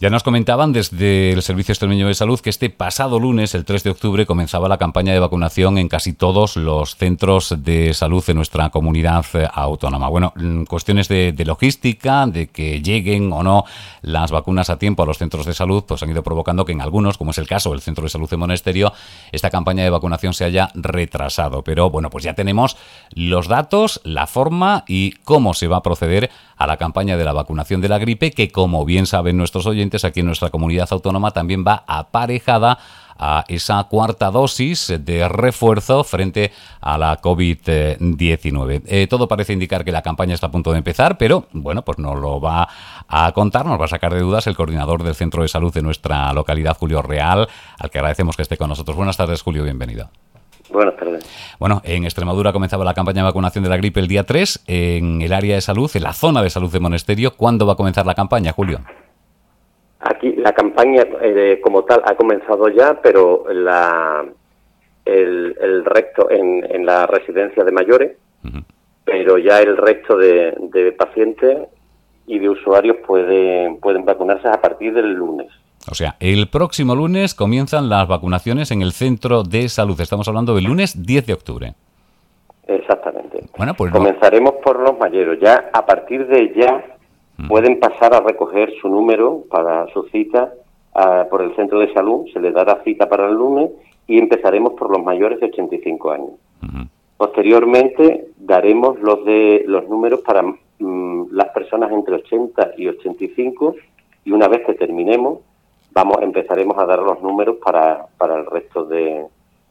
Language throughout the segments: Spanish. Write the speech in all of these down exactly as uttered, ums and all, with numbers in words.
Ya nos comentaban desde el Servicio Extremeño de Salud que este pasado lunes, el tres de octubre, comenzaba la campaña de vacunación en casi todos los centros de salud de nuestra comunidad autónoma. Bueno, cuestiones de, de logística, de que lleguen o no las vacunas a tiempo a los centros de salud, pues han ido provocando que en algunos, como es el caso del Centro de Salud de Monesterio, esta campaña de vacunación se haya retrasado. Pero bueno, pues ya tenemos los datos, la forma y cómo se va a proceder a la campaña de la vacunación de la gripe, que como bien saben nuestros oyentes, aquí en nuestra comunidad autónoma también va aparejada a esa cuarta dosis de refuerzo frente a la covid diecinueve. Eh, todo parece indicar que la campaña está a punto de empezar, pero bueno, pues nos lo va a contar, nos va a sacar de dudas el coordinador del Centro de Salud de nuestra localidad, Julio Real, al que agradecemos que esté con nosotros. Buenas tardes, Julio, bienvenido. Buenas tardes. Bueno, en Extremadura comenzaba la campaña de vacunación de la gripe el día tres, en el área de salud, en la zona de salud de Monesterio. ¿Cuándo va a comenzar la campaña, Julio? Aquí la campaña eh, como tal ha comenzado ya, pero la, el, el resto en, en la residencia de mayores, uh-huh. pero ya el resto de, de pacientes y de usuarios pueden, pueden vacunarse a partir del lunes. O sea, el próximo lunes comienzan las vacunaciones en el centro de salud. Estamos hablando del lunes diez de octubre. Exactamente. Bueno, pues comenzaremos no... por los mayores. Ya a partir de ya pueden pasar a recoger su número para su cita uh, por el centro de salud, se les dará cita para el lunes y empezaremos por los mayores de ochenta y cinco años. Uh-huh. Posteriormente daremos los de los números para um, las personas entre ochenta y ochenta y cinco y una vez que terminemos vamos empezaremos a dar los números para, para el resto de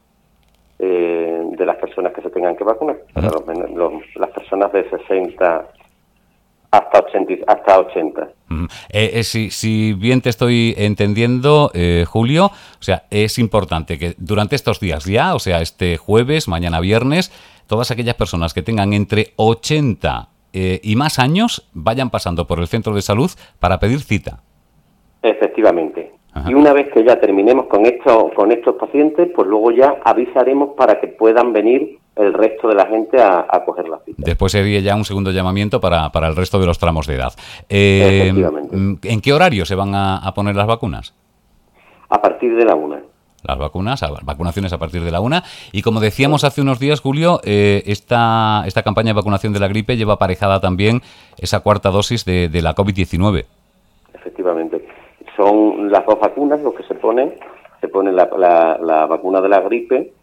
eh, de las personas que se tengan que vacunar, uh-huh. para los, los, las personas de sesenta hasta ochenta. Hasta ochenta. Uh-huh. Eh, eh, si, si bien te estoy entendiendo, eh, Julio, o sea, es importante que durante estos días ya, o sea, este jueves, mañana viernes, todas aquellas personas que tengan entre ochenta eh, y más años vayan pasando por el centro de salud para pedir cita. Efectivamente. Ajá. Y una vez que ya terminemos con estos, con estos pacientes, pues luego ya avisaremos para que puedan venir el resto de la gente a, a coger la cita. Después sería ya un segundo llamamiento para, para el resto de los tramos de edad. Eh, Efectivamente. ¿En qué horario se van a, a poner las vacunas? A partir de la una. Las vacunas, vacunaciones a partir de la una. Y como decíamos hace unos días, Julio, eh, esta, esta campaña de vacunación de la gripe lleva aparejada también esa cuarta dosis de, de la covid diecinueve. Efectivamente. Son las dos vacunas los que se ponen. Se pone la, la, la vacuna de la gripe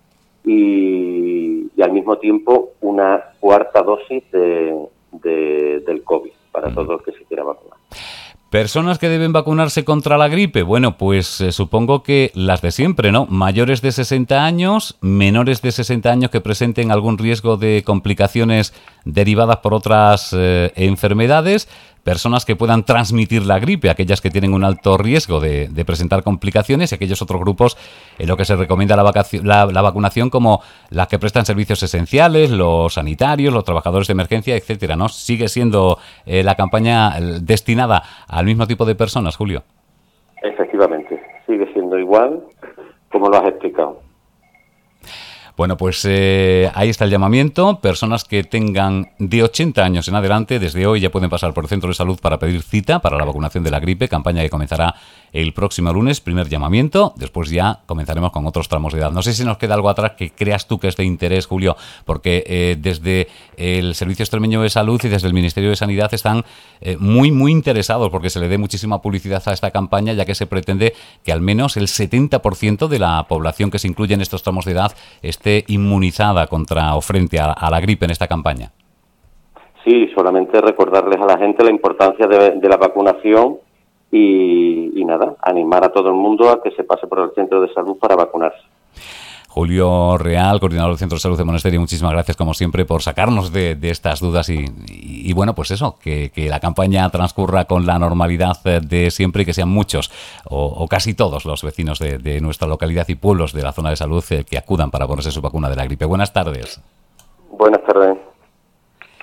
y, y al mismo tiempo una cuarta dosis de, de, del COVID para uh-huh. todos los que se quieran vacunar. ¿Personas que deben vacunarse contra la gripe? Bueno, pues eh, supongo que las de siempre, ¿no? Mayores de sesenta años, menores de sesenta años que presenten algún riesgo de complicaciones derivadas por otras eh, enfermedades, personas que puedan transmitir la gripe, aquellas que tienen un alto riesgo de, de presentar complicaciones y aquellos otros grupos en lo que se recomienda la, vacaci- la, la vacunación como las que prestan servicios esenciales, los sanitarios, los trabajadores de emergencia, etcétera, ¿no? ¿Sigue siendo eh, la campaña destinada al mismo tipo de personas, Julio? Efectivamente, sigue siendo igual como lo has explicado. Bueno, pues eh, ahí está el llamamiento. Personas que tengan de ochenta años en adelante, desde hoy ya pueden pasar por el centro de salud para pedir cita para la vacunación de la gripe, campaña que comenzará el próximo lunes, primer llamamiento. Después ya comenzaremos con otros tramos de edad. No sé si nos queda algo atrás que creas tú que es de interés, Julio, porque eh, desde el Servicio Extremeño de Salud y desde el Ministerio de Sanidad están eh, muy, muy interesados porque se le dé muchísima publicidad a esta campaña, ya que se pretende que al menos el setenta por ciento de la población que se incluye en estos tramos de edad esté inmunizada contra o frente a, a la gripe en esta campaña. Sí, solamente recordarles a la gente la importancia de, de la vacunación y, y nada, animar a todo el mundo a que se pase por el centro de salud para vacunarse. Julio Real, coordinador del Centro de Salud de Monesterio, muchísimas gracias como siempre por sacarnos de, de estas dudas y, y, y bueno, pues eso, que, que la campaña transcurra con la normalidad de siempre y que sean muchos o, o casi todos los vecinos de, de nuestra localidad y pueblos de la zona de salud eh, que acudan para ponerse su vacuna de la gripe. Buenas tardes. Buenas tardes.